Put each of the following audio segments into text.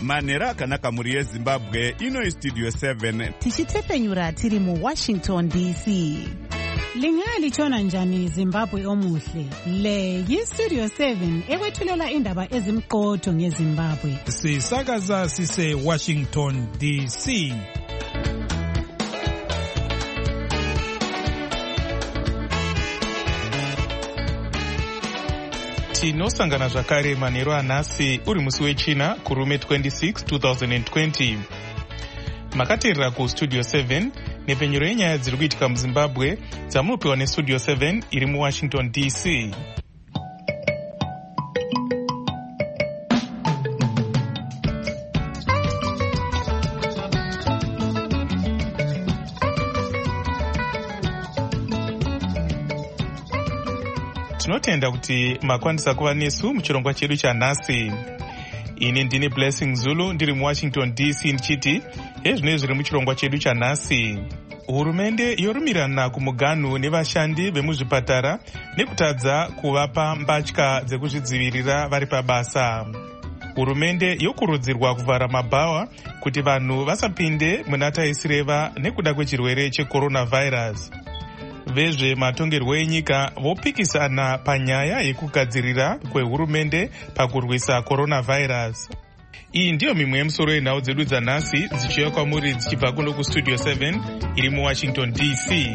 manhero akanaka mhuri yezimbabwe. Ino Studio 7 tichitepenyura tiri muWashington DC. Lingalitshona njani Zimbabwe omuhle? Le yiStudio 7 ekwethulela indaba ezimqotho ngeZimbabwe. Sisakaza sise Washington DC. Tinosangana zvakare manhero anhasi uri musi wechina kurume 26 2020. Makateerera kuStudio 7 nepenyero yenyaya dziri kuitika muZimbabwe dzamunopiwa neStudio 7 iri muWashington DC. Tinotenda kuti makwanisa kuva nesu muchirongwa chedu chanhasi. Ini ndini Blessing Zulu ndiri muWashington DC ndichiti ezvino zviri muchirongwa chedu chanhasi. Hurumende yorumirana kumuganhu nevashandi vemuzvipatara nekutadza kuvapa mbatya dzekuzvidzivirira vari pabasa. Hurumende yokurudzirwa kuvhara mabhawa kuti vanhu vasapinde muna taisireva nekuda kwechirwere checoronavirus. Vezvematongerwo enyika vopikisana panyaya yekugadzirira kwehurumende pakurwisa coronavirus. Iyi ndiyo mimwe yemusoro yenhau dzedu dzanhasi dzichiuya kwamuri dzichibva kuno kuStudio 7 iri muWashington DC.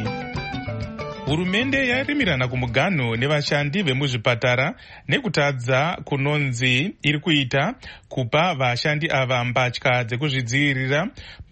Hurumende yarimirana kumuganhu nevashandi vemuzvipatara nekutadza kunonzi iri kuita kupa vashandi ava mbatya dzekuzvidzivirira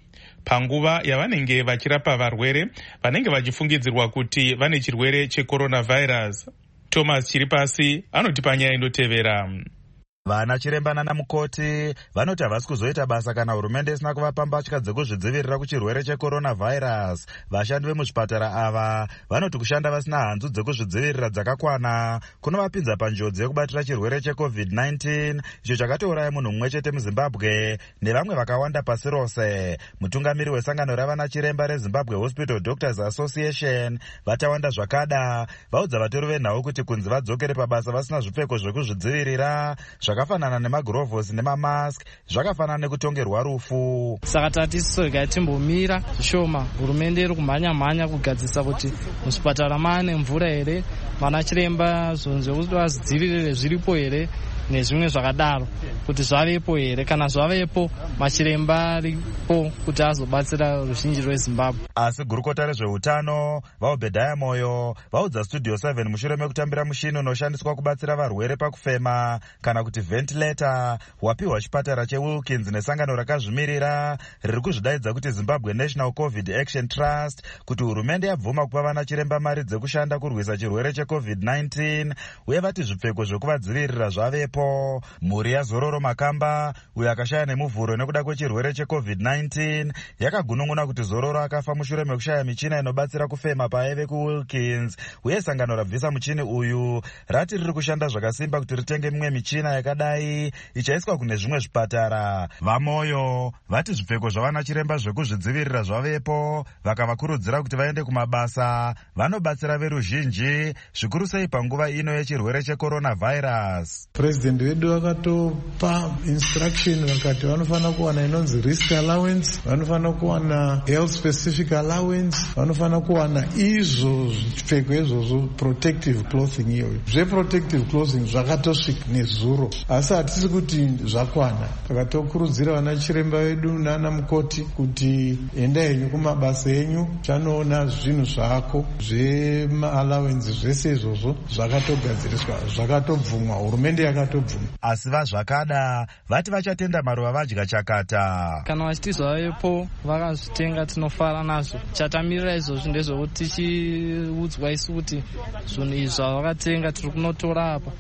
panguva yavanenge vachirapa varwere vanenge vachifungidzirwa kuti vane chirwere checoronavirus. Thomas Chiripasi anotipa nyaya indotevera. Vana chiremba nana mukoti vanoti havasi kuzoita basa kana hurumende isina kuvapa mbatya dzekuzvidzivirira kuchirwere checoronavirus. Vashandi vemuzvipatara ava vanoti kushanda vasina hanzu dzekuzvidzivirira dzakakwana kunovapinza panjodzi yekubatira chirwere cheCovid-19 icho chakatouraya munhu mumwe chete muZimbabwe nevamwe vakawanda pasi rose. Mutungamiri wesangano ravana chiremba reZimbabwe Hospital Doctors Association Vatawanda Zvakada vaudza vatori venhau kuti kunzi vadzokere pabasa vasina zvipfeko zvekuzvidzivirira zvakafanana nemagirovhosi nemamask zvakafanana nekutongerwa rufu. Saka tatisisoga timbomira zvishoma. Hurumende iri kumhanya kugadzisa kuti muzvipatara mane mvura here, vana chiremba zvekuti vadzivirire zviripo here nezvimwe zvakadaro kuti zvavepo here. Kana zvavepo machiremba aripo kuti azobatsira ruzhinji rweZimbabwe. Asi gurukota rezveutano vaObhedhaya Moyo vaudza Studio 7 mushure mekutambira mushini unoshandiswa kubatsira varwere pakufema kana kuti ventilator wapiwa chipatara cheWilkins nesangano rakazvimirira riri kuzvidaidza kuti Zimbabwe National COVID Action Trust kuti hurumende yabvuma kupa vana chiremba mari dzekushanda kurwisa chirwere cheCovid-19 uye vati zvipfeko zvekuvadzivirira zvavepo. Mhuri yaZororo Makamba uyo akashaya nemuvhuro nekuda kwechirwere cheCovid-19 yakagunun'una kuti Zororo akafa mushure mekushaya michina inobatsira kufema paaive kuWilkins uye sangano rabvisa muchini uyu rati riri kushanda zvakasimba kuti ritenge mimwe michina yakadai ichaiswa kune zvimwe zvipatara. Vamoyo vati zvipfeko zvavana chiremba zvekuzvidzivirira zvavepo vakavakurudzira kuti vaende kumabasa vanobatsira veruzhinji zvikuru sei panguva ino yechirwere checoronavirus. President wedu vakatopa instruction vakati vanofana kuwana inonzi risk allowance, vanofana kuwana health specific allowance, vanofana kuwana izvo zvipfeko izvozvo protective clothing. Iyoyo zveprotective clothing zvakatosvika nezuro asi hatisi kuti zvakwana. Takatokurudzira vana chiremba vedu nana mukoti kuti enda henyu kumabasa enyu chanoona zvinhu zvako zvema-allowance zvese izvozvo zvakatogadziriswa zvakatobvumwa. Hurumende yakatobvuma. Asi vaZvakada vati vachatenda maruva vadya chakata. Kana vachiti zvavepo vakazvitenga tinofara nazvo. Chatamirira izvozvo ndezvekuti tichiudzwa isu kuti zvinhu izvi zvavakatenga tiri kunotora apa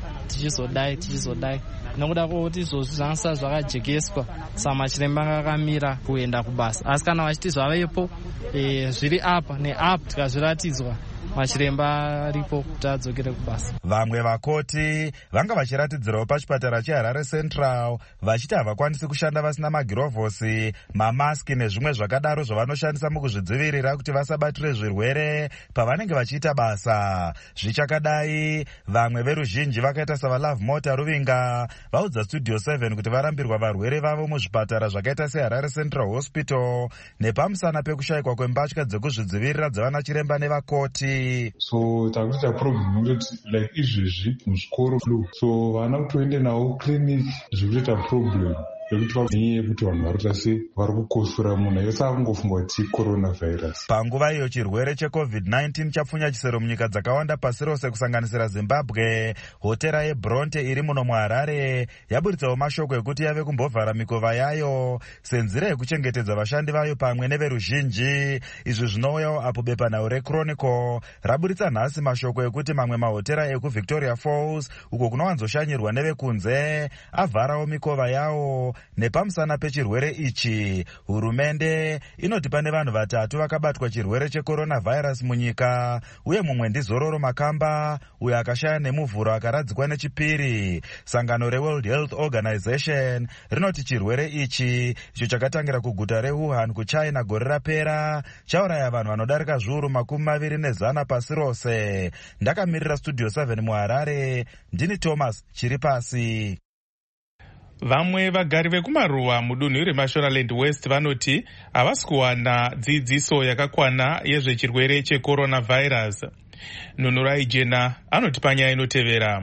tichizodai nokuda kwokuti izvozvo zvanga zvakajegeswa saka machiremba akakamira kuenda kubasa. Asi kana vachiti zvavepo zviri apa neapa tikazviratidzwa machiremba aripo kuti adzokere kubasa. Vamwe vakoti vanga vachiratidzirawo pachipatara cheHarare Central vachiti havakwanisi kushanda vasina magirovhosi, mamaski nezvimwe zvakadaro zvavanoshandisa mukuzvidzivirira kuti vasabatire zvirwere pavanenge vachiita basa. Zvichakadai, vamwe veruzhinji vakaita savaLove Mota Ruvinga vaudza Studio 7 kuti varambirwa varwere vavo muzvipatara zvakaita seHarare Central Hospital nepamusana pekushayikwa kwembatya dzekuzvidzivirira dzavana chiremba nevakoti. So takuita problem kuti like izvezvi muzvikoro flu, so vana kutoende navo clinic zvikuita problem yekuti vanhu varikuita se vari kukosora munhu yose akungofunga kuti coronavirus. Panguva iyo chirwere cheCovid-19 chapfunya chisero munyika dzakawanda pasi rose kusanganisira Zimbabwe, hotera yeBronte iri muno muHarare yaburitsawo mashoko ekuti yave kumbovhara mikova yayo senzira yekuchengetedza vashandi vayo pamwe neveruzhinji. Izvi zvinouyawo apo bepanhau reChronicle raburitsa nhasi mashoko ekuti mamwe mahotera ekuVictoria Falls uko kunowanzoshanyirwa nevekunze avharawo mikova yawo. Nepamusana pechirwere ichi, hurumende inoti pane vanhu 3 vakabatwa chirwere checoronavirus munyika, uye mumwe ndiZororo Makamba uyo akashaya nemuvhuro akaradzikwa nechipiri. Sangano reWorld Health Organization rinoti chirwere ichi, icho chakatangira kuguta reWuhan kuChina gore rapera, chauraya vanhu vanodarika zviuru 24 pasi rose. Ndakamirira Studio 7 muHarare, ndini Thomas Chiripasi. Vamwe vagari vekumaruwa mudunhu reMashonaland West vanoti havasi kuwana dzidziso yakakwana yezvechirwere checoronavirus. Nunurai Jena anoti panyaya inotevera.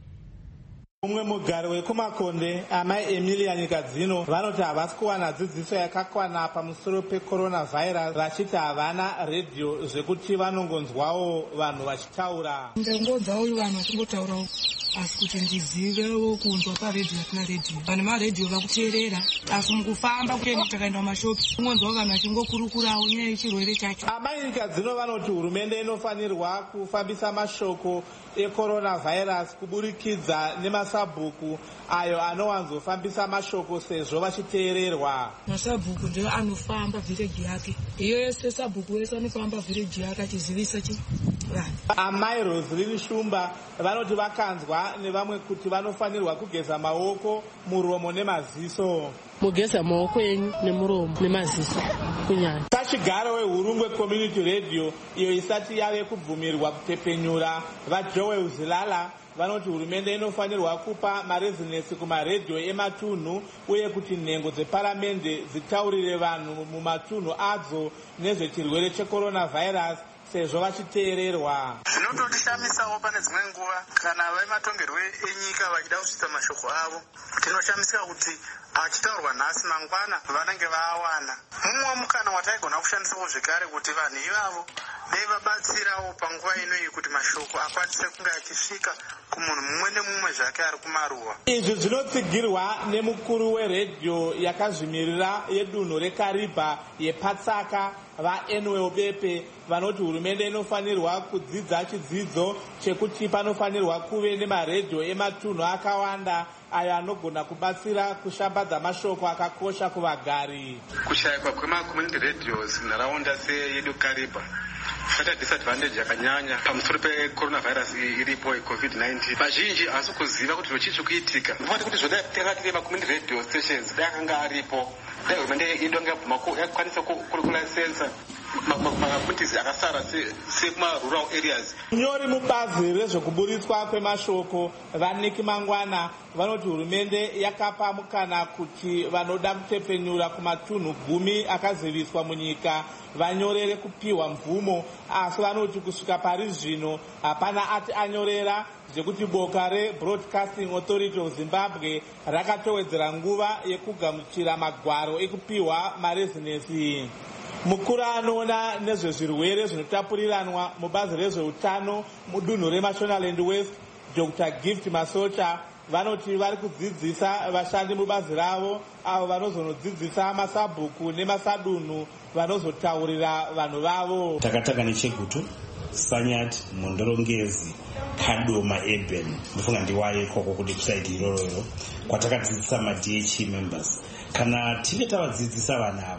Umwe mugari wekumakonde amai Emilia nyika dzino vanoti havasi kuwana dzidziso yakakwana pamusoro pecoronavirus, vachiti havana redhiyo zvekuti vanongonzwawo vanhu vachitaura. Ndangonzwawo vanhu vachingotaurawo, asi kuti ndizivewo kunzwa paredhiyo hatina redhiyo. Vanhu maredhiyo vakuteerera, asi mukufamba kuenda takaenda mumashopi ungonzwawo vanhu vachingokurukurawo nyaya yechirwere chacho. Amai nyika dzino vanoti hurumende inofanirwa kufambisa mashoko ecoronavirus kuburikidza nemasabhuku ayo anowanzofambisa mashoko sezvo vachiteererwa. Masabhuku ndiwo anofamba vhireji yake, iyo yese sabhuku wese anofamba vhireji yake achizivisa vanhu. Amai Rosaline Shumba vanoti vakanzwa nevamwe kuti vanofanirwa kugeza maoko, muromo nemaziso. Mugeza maoko enyu nemuromo nemaziso kunyanya. Kachigaro weHurungwe Community Radio iyo isati yave kubvumirwa kutepenyura, vaJoe Uzilala vanoti hurumende inofanirwa kupa marezinesi kumaredhiyo ematunhu uye kuti nhengo dzeparamende dzitaurire vanhu mumatunhu adzo nezvechirwere checoronavirus sezvo vachiteererwa. Zvinotoshamisawo pane dzimwe nguva kana vematongerwe enyika vachida kusvitsa mashoko avo, tinoshamisika kuti achitaurwa nhasi mangwana vanenge vaawana. Mumwe mukana wataigona kushandisawo zvekare kuti vanhu ivavo dai vabatsirawo panguva inoyi kuti mashoko akwanise kunge achisvika kumunhu mumwe nemumwe zvake ari kumaruwa. Izvi zvinotsigirwa nemukuru weredhiyo yakazvimirira yedunhu reKariba yePatsaka vaEnwell Bepe vanoti hurumende inofanirwa kudzidza chidzidzo chekuti panofanirwa kuve nemaredhiyo ematunhu akawanda ayo anogona kubatsira kushambadza mashoko akakosha kuvagari. Kushayikwa kwema-community radios munharaunda seyedu Kariba zvakaita disadvantage yakanyanya pamusoro pecoronavirus iripo yeCovid-19. Vazhinji havasi kuziva kuti chii kuitika. Ndofati kuti zvodai takatire ma-community radio stations dai akanga aripo, dai hurumende idonge yakwanisa kulisensa makommunitizi akasara sekumarural areas. Munyori mubazi rezvekuburitswa kwemashoko vaNiki Mangwana vanoti hurumende yakapa mukana kuti vanoda kutepenyura kumatunhu 10 akaziviswa munyika vanyorere kupiwa mvumo, asi vanoti kusvika pari zvino hapana ati anyorera, zvekuti boka reBroadcasting Authority of Zimbabwe rakatowedzera nguva yekugamuchira magwaro ekupiwa marezinesi. Mukuru anoona nezvezvirwere zvinotapuriranwa mubazi rezveutano mudunhu reMashonaland West Dr. Gift Masocha vanoti vari kudzidzisa vashandi mubazi ravo avo vanozonodzidzisa masabhuku nemasadunhu vanozotaurira vanhu vavo. Takataka nechegutu Sanyati, Mondorongezi, Kadoma, Eben ndofunga ndiwaye ikoko kuti kusaiti iroroyo kwatakadzidzisa ma-DHE members. Kana tive tavadzidzisa vana ava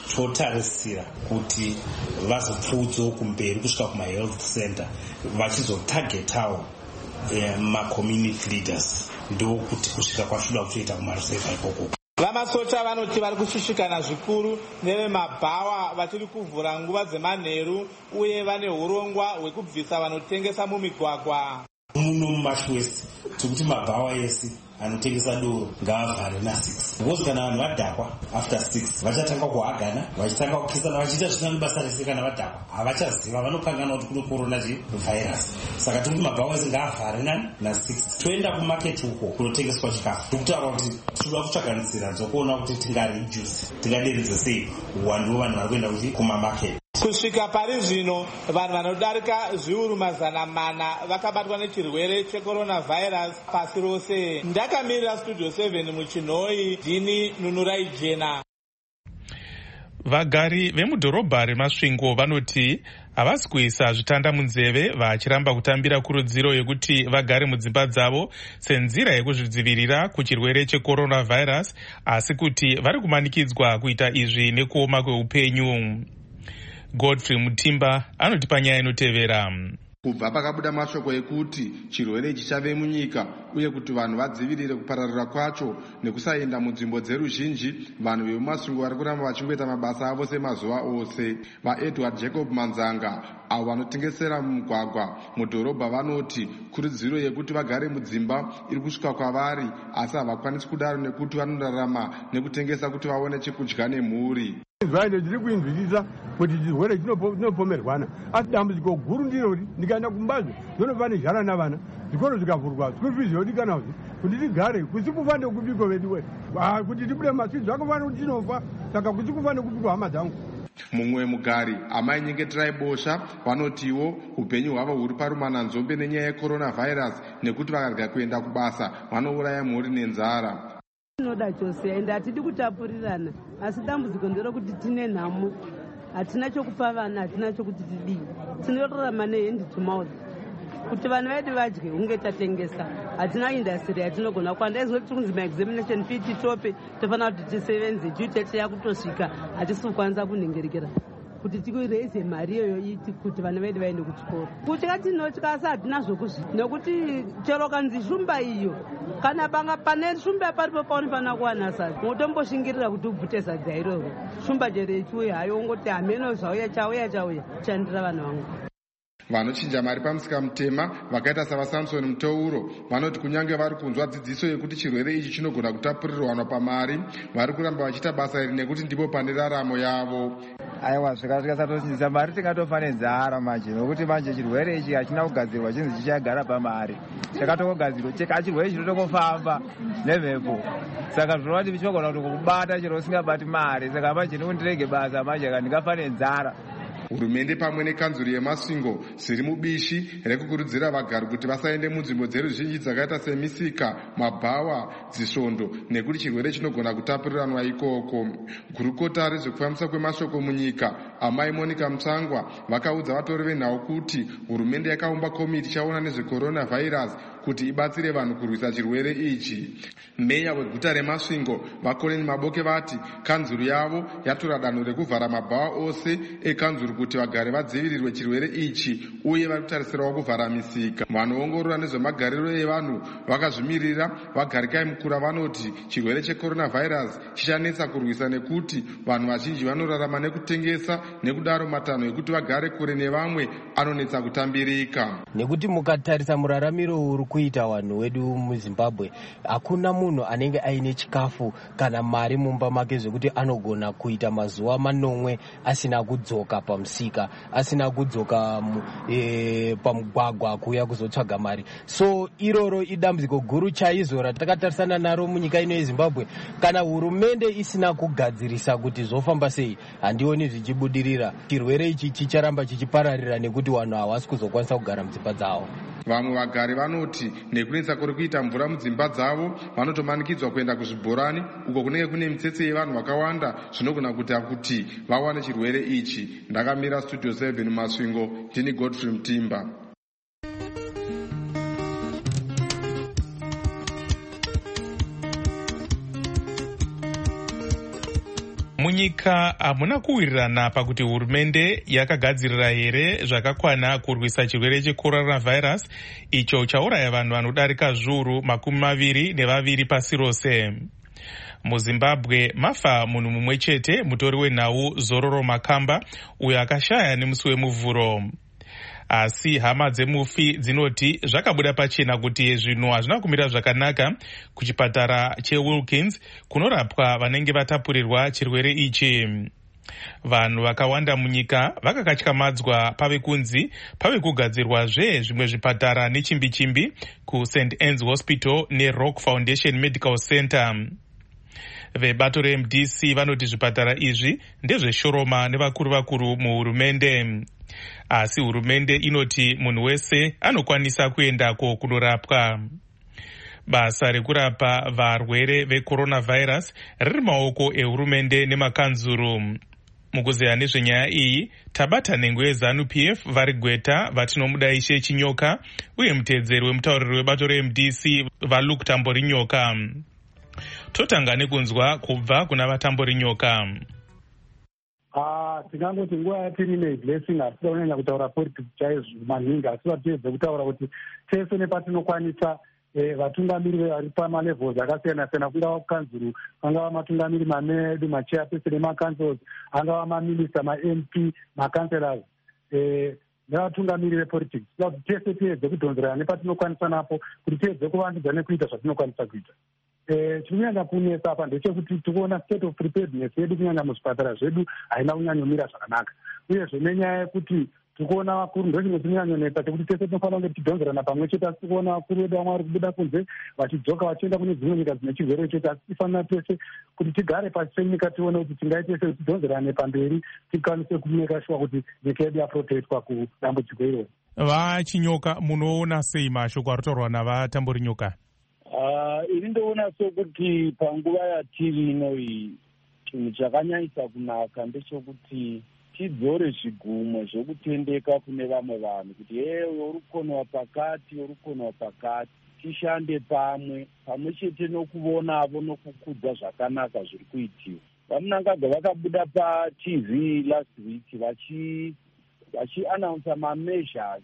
totarisira kuti vazopfuudzawo kumberi kusvika kumahealth center vachizotagetawo macommunity leaders ndokuti kusvika kwasvida kutoita kumaruseva ikoko. Vamasocha vanoti vari kushushikana zvikuru nevemabhawa vachiri kuvhura nguva dzemanheru uye vane urongwa hwekubvisa vanotengesa mumigwagwa. Muno mumashwesi tikuti mabhawa ese anotengesa doro ngaavhare na6 because kana vanhu vadhakwa after 6 vachatanga kuhagana vachitanga kukisana vachiita zvisina basa rese. Kana vadhakwa havachaziva vanokangana kuti kuno corona virus. Saka tikuti mabhawa ese ngaavhare na6 toenda kumaketi uko kunotengeswa chikafu tikutaura kuti tinoda kutsvaga nzira dzokuona kuti tingareduce tingaderedza sei uwandu hwevanhu vari kuenda kuti kumamaketi. Kusvika pari zvino vanhu vanodarika zviuru 400 vakabatwa nechirwere checoronavirus pasi rose. Ndakamirira Studio 7 muchinhoi, Dini Nunurai Jena. Vagari vemudhorobha reMasvingo vanoti havasi kuisa zvitanda munzeve vachiramba kutambira kurudziro yekuti vagare mudzimba dzavo senzira yekuzvidzivirira kuchirwere checoronavirus, asi kuti vari kumanikidzwa kuita izvi nekuoma kweupenyu. Godfrey Mutimba anotipa nyaya inotevera. Kubva pakabuda mashoko ekuti chirwere chichave munyika uye kuti vanhu vadzivirire kupararira kwacho nekusaenda munzvimbo dzeruzhinji, vanhu vemumasvingo vari kuramba vachingoita mabasa avo semazuva ose. VaEdward Jacob Manzanga avo vanotengesera mumugwagwa mudhorobha vanoti kurudziro yekuti vagare mudzimba iri kusvika kwavari, asi havakwanisi kudaro nekuti vanorarama nekutengesa kuti vaone chekudya nemhuri. Zvaino ndiri kuinzwisisa kuti chirwere chinopomerwana, asi dambudziko guru ndirori ndikaenda kumbazo ndinobva nezhara navana, zvikoro zvikavhurwa, school fees yodikanazvo kuti tigare, kusi kufa nekubiko vedu we kuti tibude maswidzi zvakafanira kuti tinofa, saka kusi kufa nekubiko hama dzangu. Mumwe mugari amai Nyengeterai Bosha vanotiwo upenyu hwavo huri parumana nzombe nenyaya yecoronavirus nekuti vakarega kuenda kubasa vanouraya mhuri nenzara. Tinoda chose ende hatidi kutapurirana, asi dambudziko nderokuti tine nhamo, hatina chokupa vana, hatina chokuti tidii, tinorarama nehendi to mouth. Kuti vanhu vedu vadye hunge tatengesa, hatina industry yatinogona kwanda izoti kunzi maexamination fee titope, tofanira kuti tisevenze due date yakutosvika, hatisi kukwanisa kunhengerekera kuti tikureise mari iyoyo kuti vana vedu vaende kuchikoro. Kutya tinotya asi hatina zvokuzvita, nekuti chero kanzi shumba iyo kana panga pane shumba paripo paunofanira kuwana sadza, unotomboshingirira kuti ubvute sadza iroro. Shumba chero ichiuya hayo ungoti hameno zvauya chauya chandira vanhu vangu. Vanochinja mari pamusika mutema vakaita savaSamsoni Mutouro vanoti kunyange vari kunzwa dzidziso yekuti chirwere ichi chinogona kutapurirwana pamari, vari kuramba vachiita basa iri nekuti ndipo pane raramo yavo. Aiwa, zvikasatochinjisa mari tingatofa nenzara manje, nokuti manje chirwere ichi hachina kugadzirwa chinzi chichagara pamari, chakatongogadzirwa chirwere chinotongofamba nemhepo, saka zvinova kuti vichogona kuti kubata chero usingabati mari, saka manje ndikundirege basa manje kandingafa nenzara. Hurumende pamwe nekanzuri yeMasvingo zviri mubishi rekukurudzira vagari kuti vasaende munzvimbo dzeruzhinji dzakaita semisika, mabhawa, dzisvondo nekuti chirwere chinogona kutapuriranwa ikoko. Gurukota rezvekufambisa kwemashoko munyika amai Monica Mutsvangwa vakaudza vatori venhau kuti hurumende yakaumba komiti chaona nezvecoronavirus kuti ibatsire vanhu kurwisa chirwere ichi. Meya weguta reMasvingo vaKoleni Maboke vati kanzuru yavo yatora danho rekuvhara mabhawa ose ekanzuru kuti vagari vadzivirirwe chirwere ichi uye vari kutarisirawo kuvhara misika. Vanoongorora nezvemagariro evanhu vakazvimirira vagarikai mukura vanoti chirwere checoronavirus chichanetsa kurwisa nekuti vanhu vazhinji vanorarama nekutengesa, nekudaro matanho ekuti vagare kure nevamwe anonetsa kutambirika. Nekuti mukatarisa muraramiro uri kuita vanhu wedu muZimbabwe, hakuna munhu anenge aine chikafu kana mari mumba make zvekuti anogona kuita mazuva manomwe asina kudzoka pamusika, asina kudzoka pamugwagwa kuuya kuzotsvaga mari. So iroro idambudziko guru chaizvo ratakatarisana naro munyika ino yeZimbabwe. Kana hurumende isina kugadzirisa kuti zvofamba sei, handioni zvichibudirira. Chirwere ichi chicharamba chichipararira nekuti vanhu havasi kuzokwanisa kugara mudzimba dzavo. Vamwe vagari vanoti nekunetsa kuri kuita mvura mudzimba dzavo vanotomanikidzwa kuenda kuzvibhorani uko kunenge kune mitsetse yevanhu vakawanda zvinogona kuita kuti vawane chirwere ichi. Ndakamira Studio 7 Masvingo, ndini Godfrey Mutimba. munyika hamuna kuwirirana pakuti hurumende yakagadzirira here zvakakwana kurwisa chirwere checoronavirus icho chauraya vanhu vanodarika zviuru 22 pasi rose. MuZimbabwe mafa munhu mumwe chete, mutori wenhau Zororo Makamba, uyo akashaya nemusi wemuvhuro. Asi hama dzemufi dzinoti zvakabuda pachena kuti zvinhu hazvina kumira zvakanaka kuchipatara cheWilkins kunorapwa vanenge vatapurirwa chirwere ichi. Vanhu vakawanda munyika vakakatyamadzwa pave kunzi pave kugadzirwazve zvimwe zvipatara nechimbi-chimbi kuSt Anne's Hospital neRock Foundation Medical Center. Vebato reMDC vanoti zvipatara izvi ndezveshoroma nevakuru muhurumende. Asi hurumende inoti munhu wese anokwanisa kuendako kunorapwa. Basa rekurapa varwere vecoronavirus riri maoko ehurumende nemakanzuru. Mukuzeya nezvenyaya iyi tabata nhengo yeZANU-PF vari Gweta vatinomudaishe Chinyoka uye muteedzeri wemutauriri webato reMDC vaLuke Tamborinyoka. Totanga nekunzwa kubva kuna vaTamborinyoka. Tingangoti nguva yatiri neblessing hatida kunyanya kutaura politics chaizvo maningi, asi vatiedze kutaura kuti tese nepatinokwanisa vatungamiri vari pamalevels akasiyana-siyana, kungava kukanzuru, angava matungamiri mamedu, machairperson emacancels, angava maminista, maMP, macancelors nevatungamiri vepolitics, kuti tese tiedze kudhonzerana nepatinokwanisa napo kuti tiedze kuvandudza nekuita zvatinokwanisa kuita. Chikunyanya kunesa apa ndechekuti tikuona state of preparedness yedu kunyanya muzvipatara zvedu haina kunyanyomira zvakanaka, uyezve nenyaya yekuti tikuona vakuru ndochimwe chinyanyonetsa chekuti tese tinofanira kunge tichidhonzerana pamwe chete, asi tikuona vakuru vedu vamwe vari kubuda kunze vachidzoka vachienda kune dzimwe nyika dzine chirwere ichocho, asi tifanira tese kuti tigare pasi senyika tione kuti tingaite sei tidhonzerane pamberi tikwanise kumeka shuwa kuti nyika yedu yaprotectwa kudambudziko iroro. VaChinyoka, munoona sei mashoko aritaurwa navaTamborinyoka? Ini ndoona sokuti panguva yatiri ino iyi chinhu chakanyanyisa kunaka ndechekuti tidzore zvigumo zvokutendeka kune vamwe vanhu kuti urukonwa pakati urukonwa pakati, tishande pamwe chete nokuvonavo nokukudza zvakanaka zviri kuitiwa. Vamunangagwa vakabuda paTV last week vachiannounce mameasures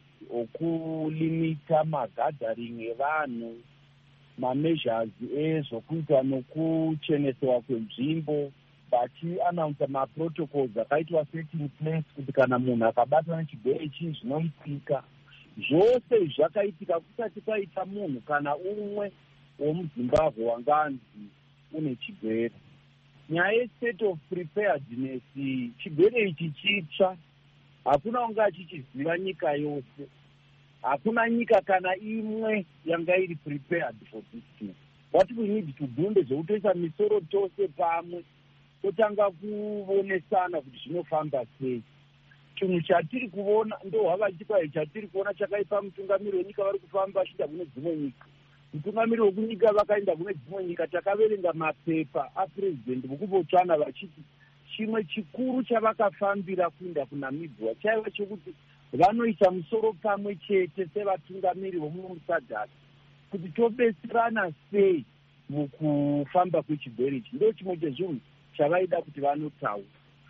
okulimita magathering evanhu, mameasures ezvokuita nokuchenesewa kwenzvimbo, vachiannounce maprotocols akaitwa set in place kuti kana munhu akabatwa nechirwere chii zvinoitika. Zvose zvakaitika kusati kwaita munhu kana umwe womuZimbabwe wanganzi une chirwere. Nyaya yestate of preparedness, chirwere ichi chitsva, hakuna unga achichiziva nyika yose. Hakuna nyika kana imwe yanga iri prepared for this thing. What we need to do ndezvekutoisa misoro tose pamwe, totanga kuonesana kuti zvinofamba sei. Chinhu chatiri kuona ndohwava chikwai chatiri kuona chakaipa mutungamiri wenyika vari kufamba vachienda kune dzimwe nyika. Mutungamiri wekunyika vakaenda kune dzimwe nyika, takaverenga mapepa apurezidendi vokubotsvana vachiti chimwe chikuru chavakafambira kuenda kuNamibia chaiva chokuti vanoisa musoro pamwe chete sevatungamiri vomusadhaka kuti tobetserana sei mukufamba kwechirwere ichi. Ndo chimwe chezvinhu chavaida kuti vanotaura.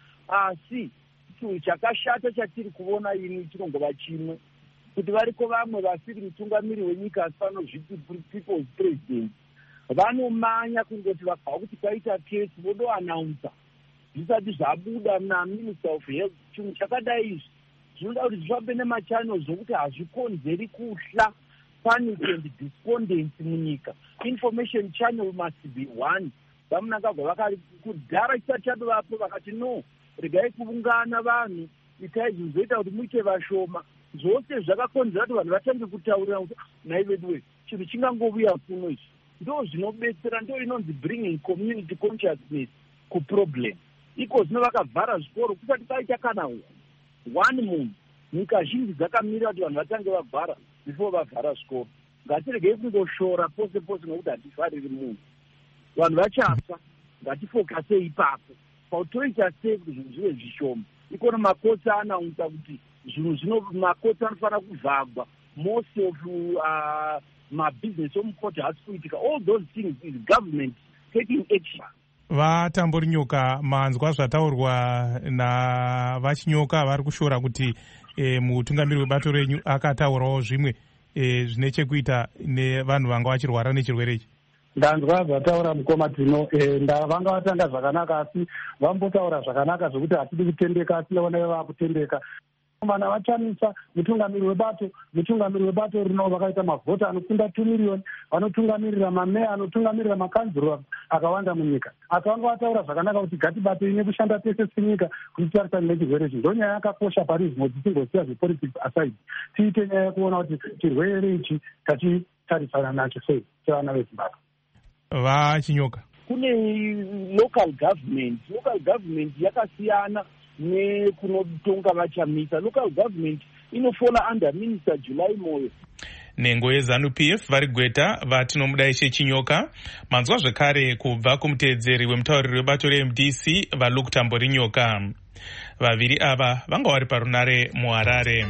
Asi chinhu chakashata chatiri kuona ini chinongova chimwe, kuti variko vamwe vasiri mutungamiri wenyika asi vanozviti people's president, vanomanya kungoti vakava kuti kwaita kesi vodoanaunsa zvisati zvabuda naminister of health. Chinhu chakadai izvi zvinoda kuti zvifambe nemachannels zvokuti hazvikonzeri kuhla, panic and despondency munyika. Information channel must be one. Vamunangagwa vakudhara chisati chatovapo vakati no, regai kuungana vanhu, itai zvinhu zvoita kuti muite vashoma. Zvose zvakakonzera kuti vanhu vatange kutaurira kuti nai vedu we chinhu chingangovuya kuno izvi. Ndo zvinobetsera, ndo inonzi bringing community consciousness kuproblem. Iko zvino vakavhara zvikoro kusati kwaita kana one munhu. Nyika zhinji dzakamira kuti vanhu vatange vavhara before vavhara zvikoro. Ngatiregei kungoshora pose pose nokuti hatifariri munhu. Vanhu vachafa, ngatifokasei ipapo pautoita sei kuti zvinhu zvive zvishoma. Ikona makotsi anaunza kuti makotsi anofanira kuvhagwa, most of mabusiness omukoti hasi kuitika. All those things is government taking action. vatamburinyoka manzwa zvataurwa navachinyoka vari kushora kuti mutungamiri webato renyu akataurawo zvimwe zvine chekuita nevanhu vanga vachirwara nechirwere ichi? ndanzwa zvataura mukoma tino vanga vatanga zvakanaka asi vambotaura zvakanaka zvokuti hatidi kutendeka asi naona vakutendeka. Vana vachamisa mutungamiri webato rino vakaita mavhota anokunda 2 miriyoni vanotungamirira mameya anotungamirira makanzuro akawanda munyika. Asi vanga vataura zvakanaka kuti gatibate nekushanda tese senyika kuti tarisane nechirwere ichi. Ndonyaya yakakosha pari zvino tisingosiya zvepolitics aside, tiite nyaya yekuona kuti chirwere ichi tachitarisana nacho sei sevana vezimbabwe. Vachinyoka, kune local government yakasiyana nekunotonga vachamisa. Local government inofola under Minister July Moyo. Nengo yeZANU-PF vari gweta vatinomudaishe Chinyoka. Manzwa zvekare kubva kumuteedzeri wemutauriri webato reMDC vaLuke Tamburinyoka. Vaviri ava vanga vari parunare muHarare.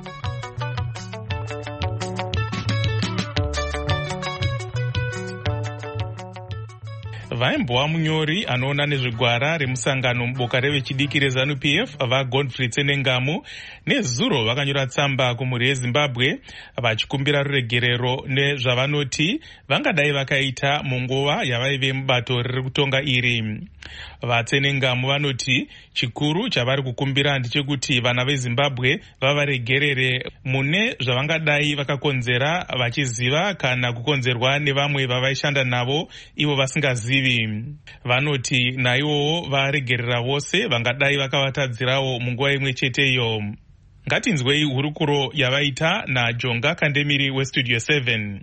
Vaimbova munyori anoona nezvigwara remusangano muboka revechidiki reZANU-PF vaGodfrey Tsenengamu nezuro vakanyora tsamba kumhuri yeZimbabwe vachikumbira ruregerero nezvavanoti vangadai vakaita munguva yavaive mubato riri kutonga iri. VaTsenengamu vanoti chikuru chavari kukumbira ndechekuti vana veZimbabwe vavaregerere mune zvavangadai vakakonzera vachiziva kana kukonzerwa nevamwe vavaishanda navo ivo vasingazivi. Vanoti naivowo varegerera vose vangadai vakavatadzirawo munguva imwe cheteyo. Ngatinzwei hurukuro yavaita naJonga Kandemiri weStudio 7.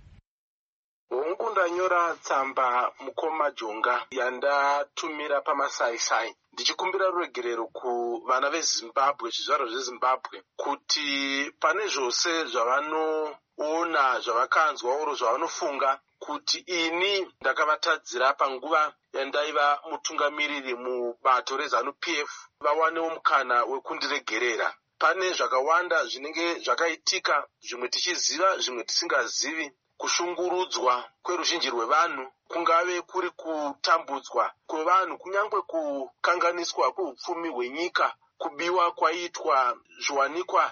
Ndanyora tsamba mukoma Jonga yandatumira pamasaisai ndichikumbira ruregerero kuvana veZimbabwe, zvizvarwa zveZimbabwe, kuti pane zvose zvavanoona, zvavakanzwa oro zvavanofunga kuti ini ndakavatadzira panguva yandaiva mutungamiriri mubato reZANU-PF vawanewo mukana wekundiregerera. Pane zvakawanda zvinenge zvakaitika, zvimwe tichiziva zvimwe tisingazivi. Kushungurudzwa kweruzhinji rwevanhu, kungave kuri kutambudzwa kwevanhu, kunyangwe kukanganiswa kweupfumi hwenyika, kubiwa kwaitwa zviwanikwa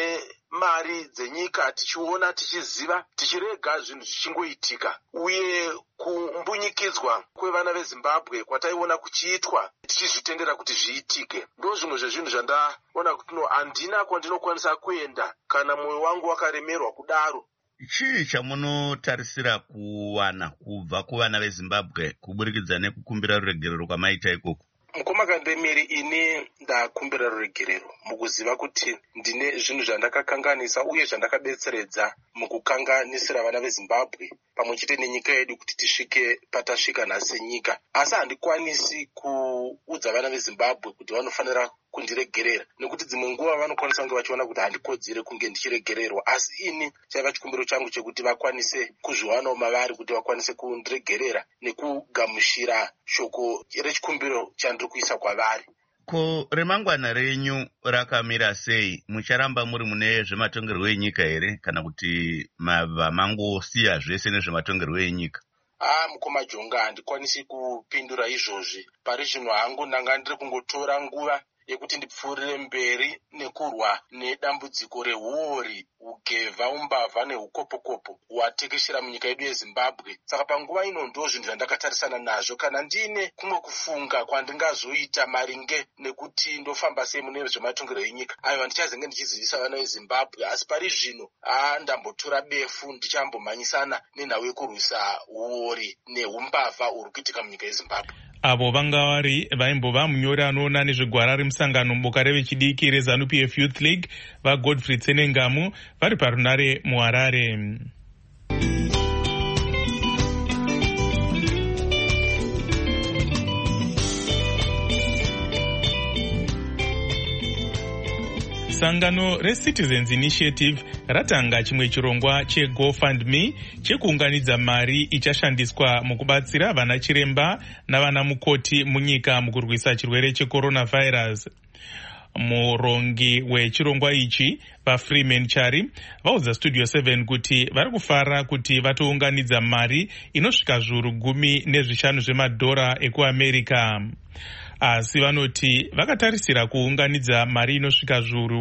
nemari dzenyika, tichiona, tichiziva, tichirega zvinhu zvichingoitika, uye kumbunyikidzwa kwevana veZimbabwe kwataiona kuchiitwa tichizvitendera kuti zviitike. Ndo zvimwe zvezvinhu zvandaona kuti handina kwandinokwanisa kuenda kana mwoyo wangu wakaremerwa kudaro. Chii chamunotarisira kuwana kubva kuvana veZimbabwe kuburikidza nekukumbira ruregerero kwamaita ikoko? Mukoma Kandemiri, ini ndakumbira ruregerero mukuziva kuti ndine zvinhu zvandakakanganisa uye zvandakabetseredza mukukanganisira vana veZimbabwe pamwe chete nenyika yedu kuti tisvike patasvika nhasi nyika. Asi handikwanisi kuudza vana veZimbabwe kuti vanofanira kundiregerera, nekuti dzimwe nguva vanokwanisa kunge vachiona kuti handikodzere kunge ndichiregererwa. Asi ini chaiva chikumbiro changu chekuti vakwanise kuzviwanawo mavari kuti vakwanise kundiregerera nekugamushira shoko rechikumbiro chandiri kuisa kwavari. Ko remangwana renyu rakamira sei? Mucharamba muri mune zvematongerwo enyika here kana kuti mangosiya zvese nezvematongerwo enyika? Mukoma Jonga, handikwanisi kupindura izvozvi. Pari zvino hangu ndanga ndiri kungotora nguva yekuti ndipfuurire mberi nekurwa nedambudziko rehuori, ugevha, umbavha nehukopokopo hwatekeshera munyika yedu yeZimbabwe. Saka panguva ino ndo zvinhu zvandakatarisana nazvo. Kana ndine kumwe kufunga kwandingazoita maringe nekuti ndofamba sei mune zvematongerwo enyika, aiwa ndichazenge ndichizivisa vana veZimbabwe. Asi pari zvino ndambotora befu ndichambomhanyisana nenhau yekurwisa huori nehumbavha huri kuitika munyika yeZimbabwe. Avo vanga vari vaimbova munyori anoona nezvigwara remusangano muboka revechidiki reZANU-PF Youth League vaGodfrey Tsenengamu vari parunare muHarare. Sangano reCitizens Initiative ratanga chimwe chirongwa cheGoFundMe chekuunganidza mari ichashandiswa mukubatsira vana chiremba navana mukoti munyika mukurwisa chirwere cheCoronavirus. Murongi wechirongwa ichi vaFreeman Chari vaudza Studio 7 kuti vari kufara kuti vatounganidza mari inosvika zviuru 15 zvemadhora ekuAmerica. Asi vanoti vakatarisira kuunganidza mari inosvika zviuru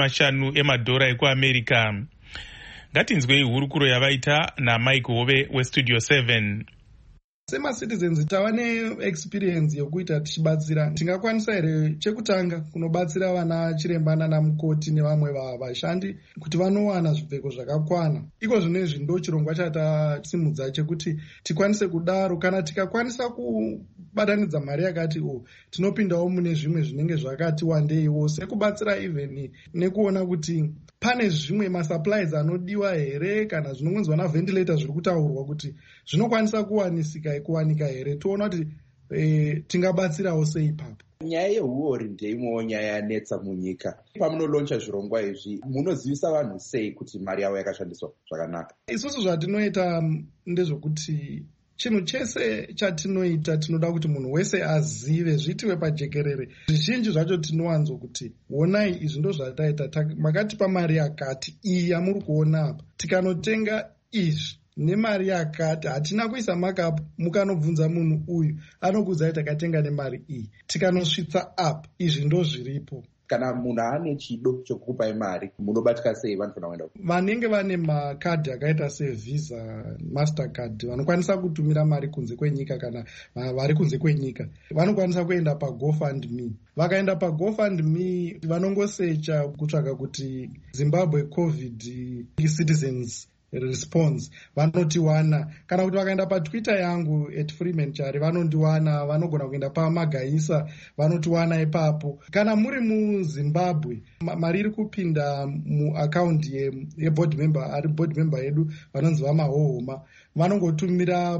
50 emadhora ekuAmerica. Ngatinzwei hurukuro yavaita naMike Hove weStudio 7. SemaCitizens tava neexperience yokuita tichibatsira. Tingakwanisa here chekutanga kunobatsira vana chiremba nana mukoti nevamwe vashandi kuti vanowana zvipfeko zvakakwana. Iko zvinezvi ndo chirongwa chatasimudza chekuti tikwanise kudaro. Kana tikakwanisa kubatanidza mari yakati tinopindawo mune zvimwe zvinenge zvakati wandeiwo, sekubatsira even nekuona kuti pane zvimwe masupplies anodiwa here, kana zvinongonzwa naventilator zviri kutaurwa kuti zvinokwanisa kuwanika here. Toona kuti tingabatsirawo sei ipapo. Nyaya yehuori ndeimwewo nyaya yanetsa munyika. Pamunoloncha zvirongwa izvi munozivisa vanhu sei kuti mari yavo yakashandiswa zvakanaka? Isusu zvatinoita ndezvokuti chinhu chese chatinoita tinoda kuti munhu wese azive, zvitiwe pajekerere. Zvizhinji zvacho tinowanzo kuti onai izvi ndo zvataita, makatipa mari yakati iyi yamuri kuona apa, tikanotenga izvi nemari yakati, hatina kuisa makapu. Mukanobvunza munhu uyu anokuudzai takatenga nemari iyi, tikanosvitsa apa izvi ndo zviripo. Kana munhu ane chido chokukupai mari munobatika sei vanofana kuenda? Vanenge vane makadhi akaita seVisa, Mastercard vanokwanisa kutumira mari kunze kwenyika, kana vari kunze kwenyika vanokwanisa kuenda paGoFundMe. Vakaenda paGoFundMe vanongosecha kutsvaga kuti Zimbabwe COVID Citizens Response vanotiwana, kana kuti vakaenda paTwitter yangu @Freeman Chari vanondiwana. Vanogona kuenda paMagaisa vanotiwana ipapo. Kana muri muZimbabwe mari iri kupinda muakaunti yeboard member, ari board member yedu vanonzi vaMahohoma, vanongotumira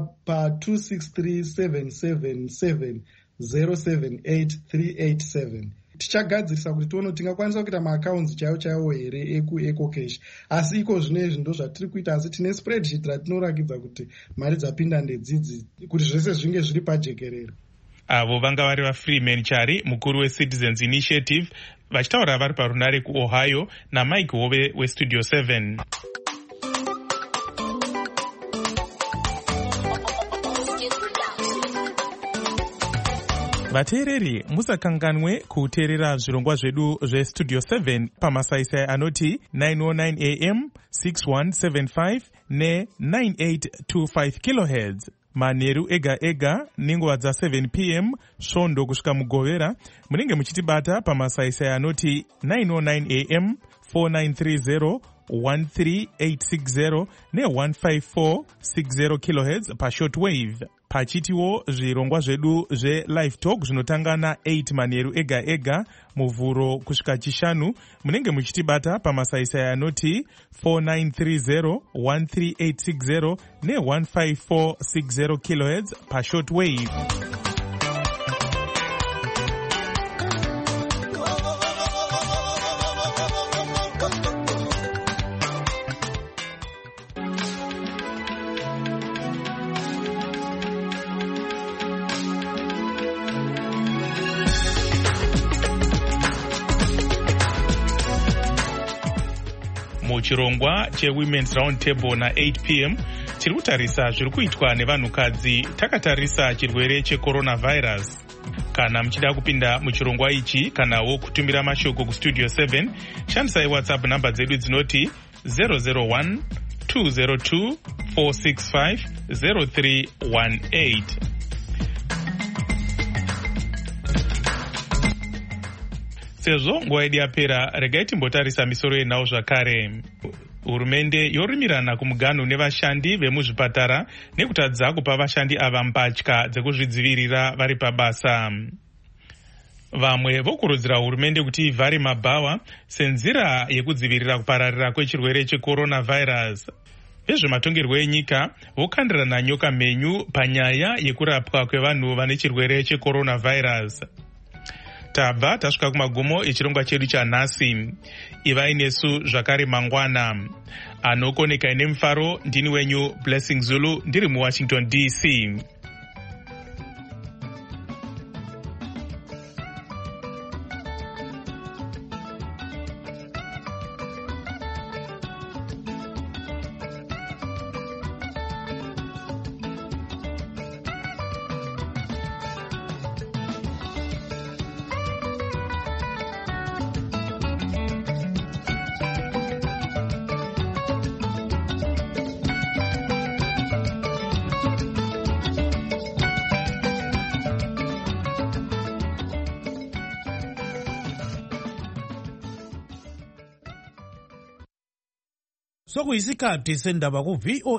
pa 263777078387. Tichagadzirisa kuti tione tingakwanisa kuita maakaunti chaiwo here ecocash. Asi iko zvinezvi ndo zvatiri kuita, asi tine spreadsheet ratinorakidza kuti mari dzapinda ndedzidzi kuti zvese zvinge zviri pajekerere. Avo vanga vari vaFreeman Chari, mukuru weCitizens Initiative, vachitaura vari parunare kuOhio, naMike Hove weStudio 7. Vateereri, musakanganwe kuteerera zvirongwa zvedu zveStudio 7 pamasaisai anoti 909 AM, 6175 ne9825 kHz. Manheru ega ega nenguva dza7 PM svondo kusvika mugovera. Munenge muchitibata pamasaisai anoti 909 AM, 4930 13860 ne15460 kHz pashortwave. Pachitiwo zvirongwa zvedu zveLive Talk zvinotanga na8 manheru ega ega muvhuro kusvika chishanu. Munenge muchitibata pamasaisai anoti 4930 13860 ne15460 kHz pashortwave. Muchirongwa cheWomen's Round Table na8 PM tiri kutarisa zviri kuitwa nevanhukadzi takatarisa chirwere cheCoronavirus. Kana muchida kupinda muchirongwa ichi kanawo kutumira mashoko kuStudio 7, shandisai WhatsApp namba dzedu dzinoti 001 202 465 0318. Sezvo nguva yedu yapera, regai timbotarisa misoro yenhau zvakare. Hurumende yorimirana kumuganhu nevashandi vemuzvipatara nekutadza kupa vashandi ava mbatya dzekuzvidzivirira vari pabasa. Vamwe vokurudzira hurumende kuti ivhare mabhawa senzira yekudzivirira kupararira kwechirwere cheCoronavirus. Vezvematongerwo enyika vokandirana nyoka mhenyu panyaya yekurapwa kwevanhu vane chirwere cheCoronavirus. Tabva tasvika kumagumo echirongwa chedu chanhasi. Ivai nesu zvakare mangwana. Anokoneka ine mufaro, ndini wenyu Blessing Zulu, ndiri muWashington DC. sokuyisikhathi sendaba ku-VOA